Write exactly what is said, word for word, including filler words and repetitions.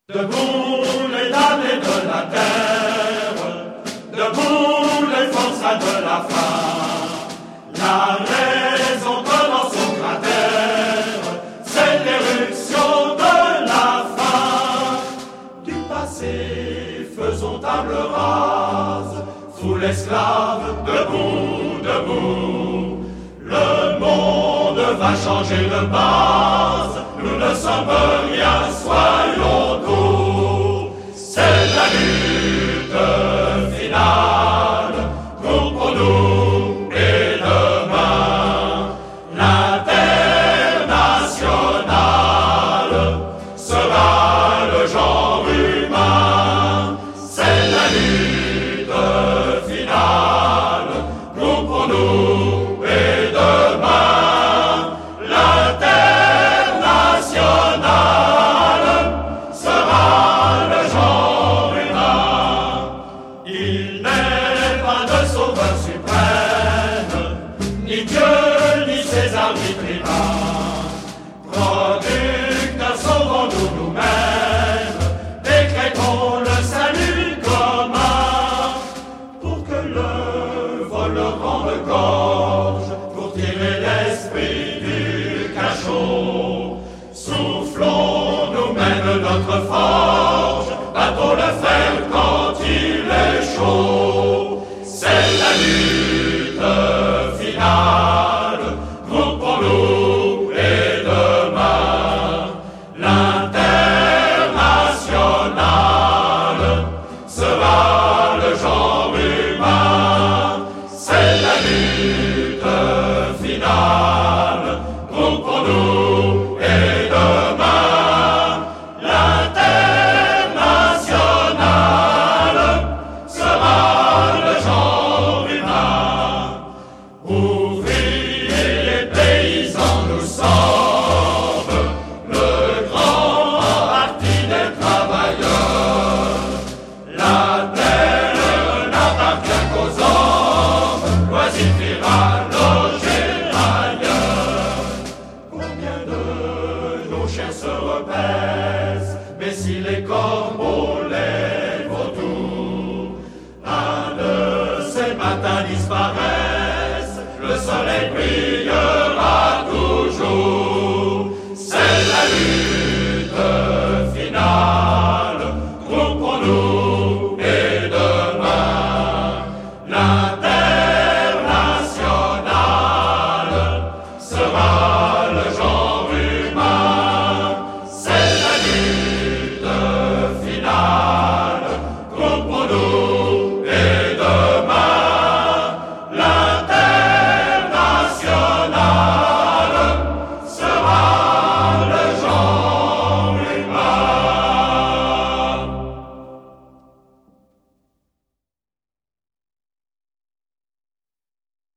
Debout les damnés de la terre, debout les forçats de la faim. La raison commence au cratère, c'est l'éruption de la faim. Du passé, faisons table rase, foule esclave, debout, debout. Le monde va changer de base, nous ne sommes rien, soyons doux. C'est la lutte finale, nous pour nous et demain. L'internationale sera le genre humain. C'est la lutte finale, nous pour nous. Il n'est pas de sauveur suprême, ni Dieu, ni ses arbitres humains. Producteurs, sauvons-nous nous-mêmes, décrétons le salut commun. Pour que le vol le rende gorge, pour tirer l'esprit du cachot, soufflons nous-mêmes notre force.